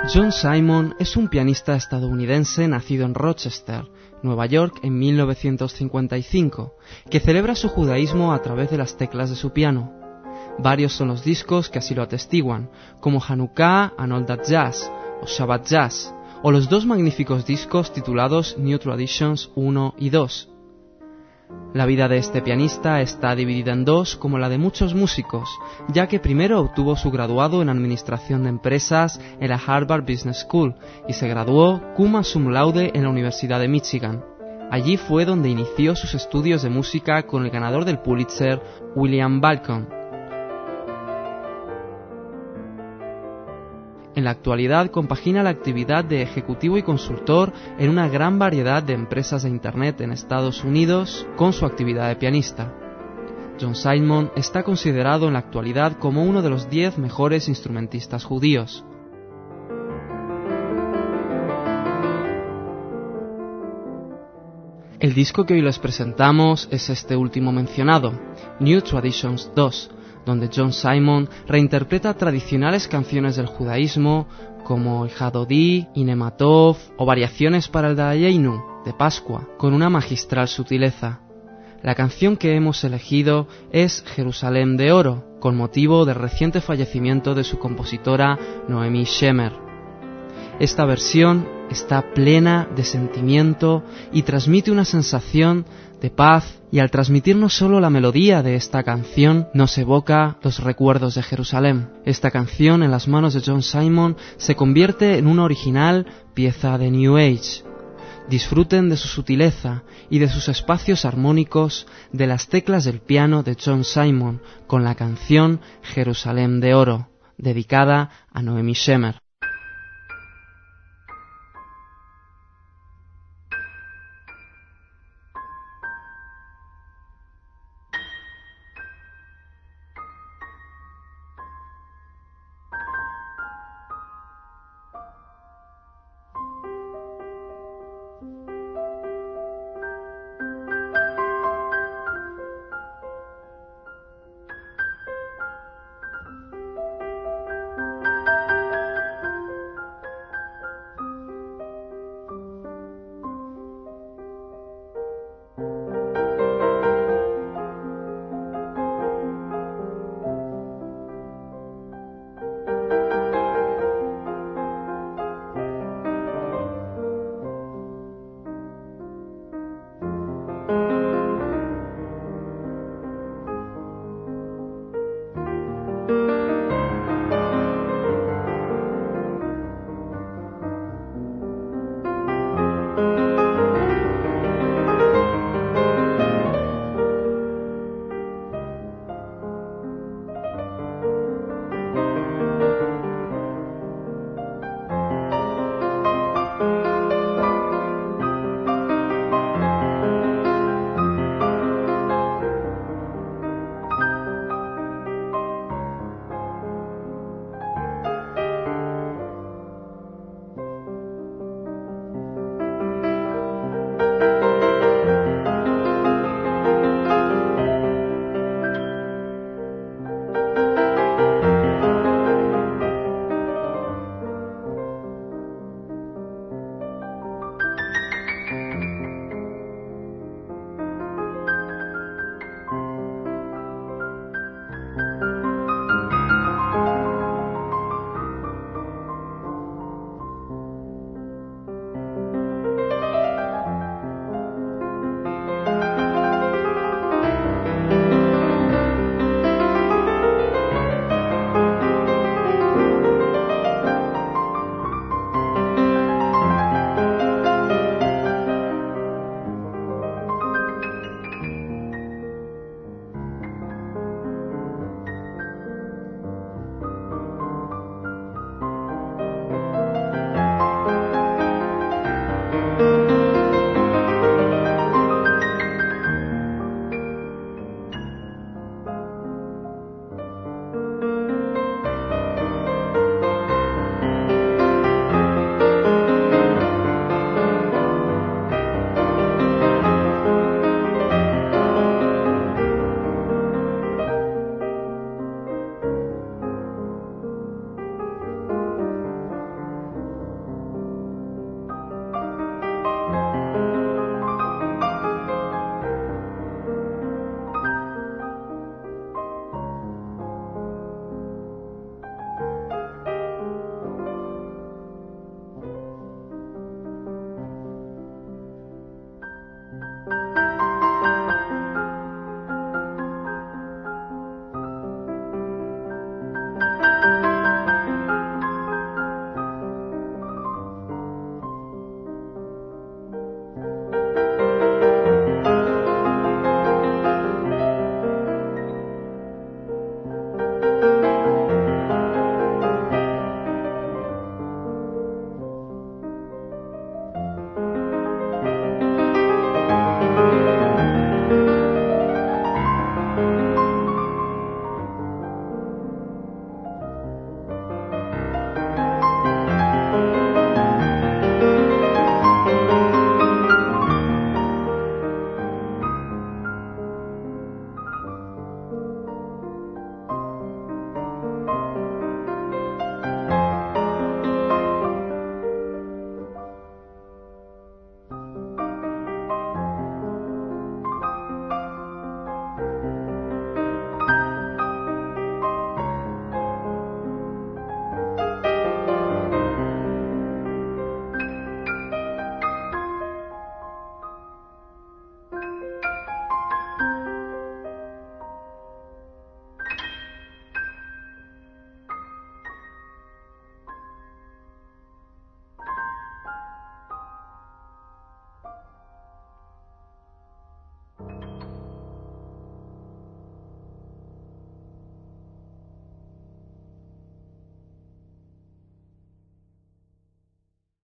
John Simon es un pianista estadounidense nacido en Rochester, Nueva York, en 1955, que celebra su judaísmo a través de las teclas de su piano. Varios son los discos que así lo atestiguan, como Hanukkah and All That Jazz, o Shabbat Jazz, o los dos magníficos discos titulados New Traditions 1 y 2. La vida de este pianista está dividida en dos, como la de muchos músicos, ya que primero obtuvo su graduado en Administración de Empresas en la Harvard Business School y se graduó cum laude en la Universidad de Michigan. Allí fue donde inició sus estudios de música con el ganador del Pulitzer, William Balcom. En la actualidad compagina la actividad de ejecutivo y consultor en una gran variedad de empresas de Internet en Estados Unidos con su actividad de pianista. John Simon está considerado en la actualidad como uno de los 10 mejores instrumentistas judíos. El disco que hoy les presentamos es este último mencionado, New Traditions 2, donde John Simon reinterpreta tradicionales canciones del judaísmo como el Hadodí, Inematov o variaciones para el Dayenu de Pascua, con una magistral sutileza. La canción que hemos elegido es Jerusalén de Oro, con motivo del reciente fallecimiento de su compositora Noemi Shemer. Esta versión está plena de sentimiento y transmite una sensación de paz, y al transmitir no solo la melodía de esta canción, nos evoca los recuerdos de Jerusalén. Esta canción en las manos de John Simon se convierte en una original pieza de New Age. Disfruten de su sutileza y de sus espacios armónicos de las teclas del piano de John Simon con la canción Jerusalén de Oro, dedicada a Noemi Shemer.